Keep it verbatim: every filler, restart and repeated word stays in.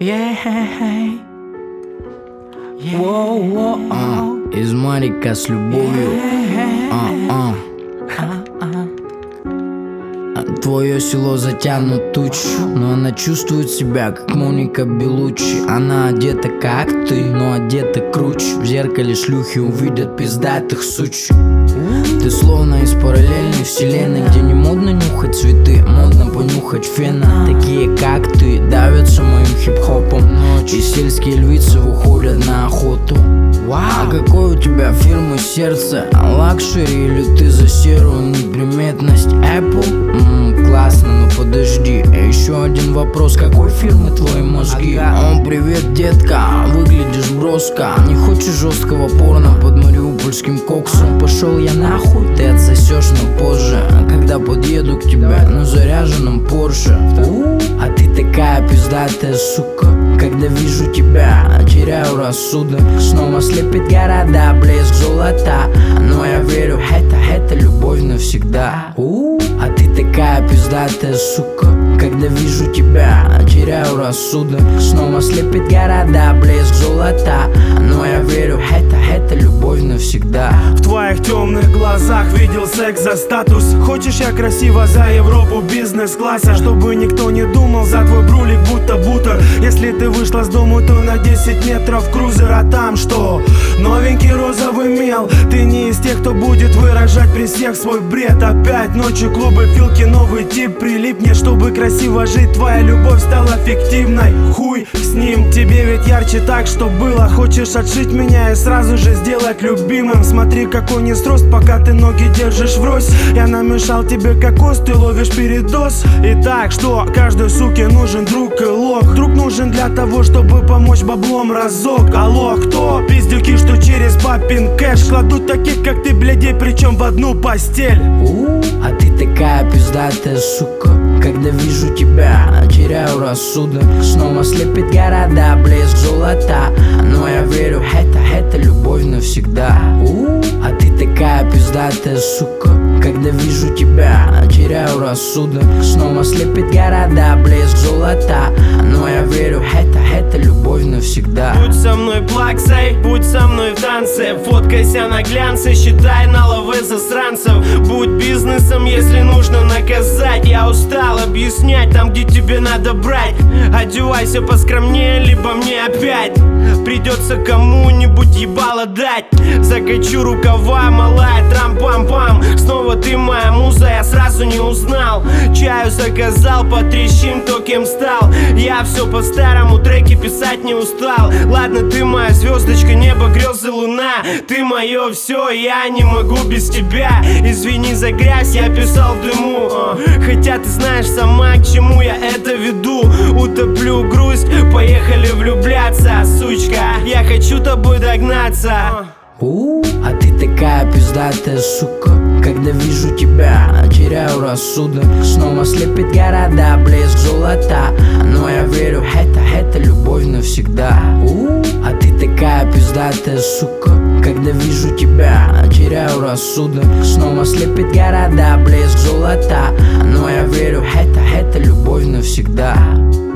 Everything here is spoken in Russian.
Yeah. Yeah. Whoa, whoa, uh, из Марика с любовью. uh, uh. Твое село затянут тучу, но она чувствует себя, как Моника Белуччи. Она одета как ты, но одета круче. В зеркале шлюхи увидят пиздатых суч. Ты словно из параллельной вселенной, где не модно нюхать цветы, модно понюхать фена. Такие как ты давятся моим хип-хопом, и сельские львицы выходят на охоту. А какой у тебя фирмы сердце? Лакшери или ты за серую неприметность? Apple? Ммм, классно, но подожди. А еще один вопрос, какой фирмы твои мозги? О, привет, детка, выглядишь броско. Не хочешь жесткого порно под мариупольским коксом? Пошел я нахуй, ты отсосешь, но позже, когда подъеду к тебе на заряженном Порше. А ты такая пиздатая сука, когда вижу тебя, теряю рассудок. Снова слепит города, блеск золота. Но я верю, это, это любовь навсегда. А ты такая пиздатая сука, когда вижу тебя, теряю рассудок. Снова слепит города, блеск золота. Но я верю, это, это любовь навсегда. В твоих темных глазах видел секс за статус. Хочешь, я красиво за Европу бизнес-классе, чтобы никто не думал за твой брулик будто бутер. Если ты вышла с дому, то на десять метров крузер. А там что? Новенький розовый мел. Ты не из тех, кто будет выражать при всех свой бред. Опять ночью клубы, филки, новый тип прилипнет. Чтобы красиво жить, твоя любовь стала фиктивной. Хуй с ним, тебе ведь ярче так, что было. Хочешь отшить меня и сразу же сделать любимым. Смотри, какой не рост, пока ты ноги держишь врозь. Я намешал тебе кокос, ты ловишь передоз. Итак, что? Каждой суке нужен друг и лох. Друг нужен для того, чтобы помочь баблом разок. Алло, кто? Пиздюки, что через папин кэш кладут таких, как ты, блядей, причем в одну постель. А ты такая пиздатая сука, когда вижу тебя, теряю рассудок. Снова слепит города, блеск золота. Но я верю, это, это любовь навсегда. А ты такая пиздатая сука, когда вижу тебя, теряю рассудок. Снова слепит города, блеск золота. Но я верю, это, это любовь навсегда. Будь со мной плаксой, будь со мной в танце. Фоткайся на глянце, считай наловы засранцев. Будь бизнесом, если нужно наказать. Я устал объяснять там, где тебе надо брать. Одевайся поскромнее, либо мне опять придется кому-нибудь ебало дать. Закачу рукава, малая, трам-пам-пам. Снова ты моя муза, я сразу не узнал. Чаю заказал, потрещим, то кем стал. Я все по-старому, треки писать не устал. Ладно, ты моя звездочка, небо, грезы, луна. Ты мое все, я не могу без тебя. Извини за грязь, я писал в дыму. Хотя ты знаешь сама, к чему я это веду. Утоплю грусть, поехали влюбляться. Сучка, я хочу тобой догнаться. У, а ты такая пиздатая сука, когда вижу тебя, теряю рассудок. Снова слепит города, блеск золота. Но я верю, это, это любовь навсегда. У, а ты такая пиздатая сука, когда вижу тебя, теряю рассудок. Снова слепит города, блеск золота. Но я верю, это, это любовь навсегда.